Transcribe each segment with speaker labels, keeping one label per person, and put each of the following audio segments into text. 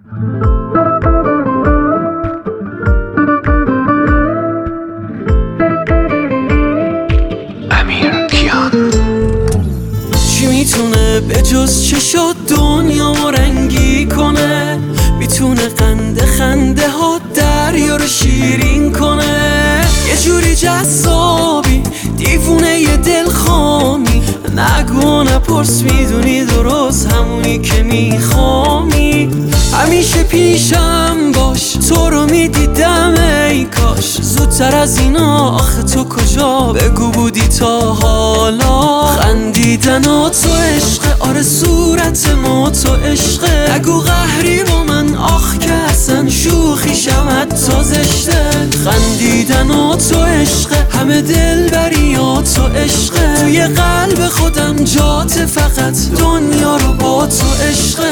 Speaker 1: چی میتونه به جز چشات دنیا ما رنگی کنه؟ میتونه خنده ها دریا رو شیرین کنه. یه جوری جذابی دیوونه یه دلخوامی، نگو نپرس میدونی درست همونی که میخوامی. همیشه پیشم باش تو رو میدیدم ای کاش زودتر از اینا، آخه تو کجا بگو بودی تا حالا؟ خندیدن ها تو عشقه، آره صورت ما تو عشقه. نگو قهری با من آخ که اصلا شوخی شمت تا زشته. خندیدن ها تو عشقه، همه دلبری ها تو عشقه. توی قلب خودم جات فقط دنیا رو با تو عشقه.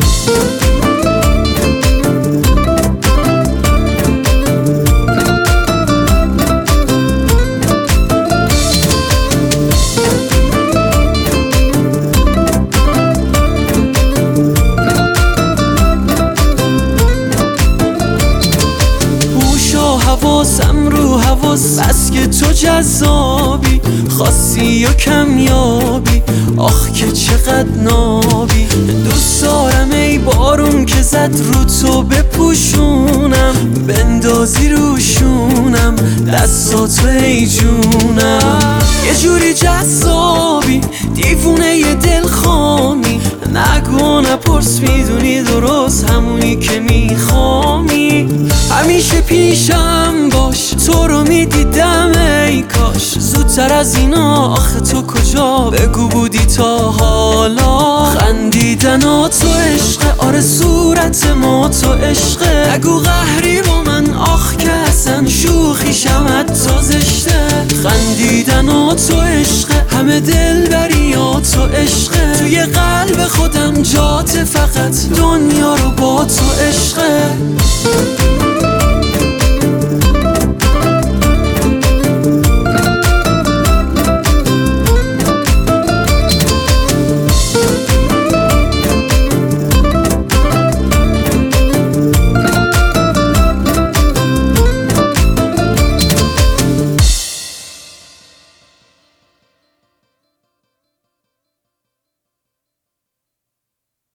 Speaker 1: حواسم رو حواس، بس که تو جذابی، خاصی یا کمیابی، آخ که چقدر نابی. دوست دارم ای بارون که زد رو تو بپوشونم، بندازی روشونم دستاتو ای جونم. یه جوری جذابی دیوونه یه دلخوامی، نگو نپرس میدونی درست همونی که میخوامی. همیشه پیشم باش تو رو میدیدم ای کاش زودتر از اینا، آخه تو کجا بگو بودی تا حالا؟ خندیدن ها تو عشقه، آره صورت ما تو عشقه. نگو قهری با من آخ که اصلا شوخی شمت تا زشته. خندیدن ها تو عشقه، همه دلبری ها تو عشقه. توی قلب خودم جات فقط دنیا رو با تو عشقه.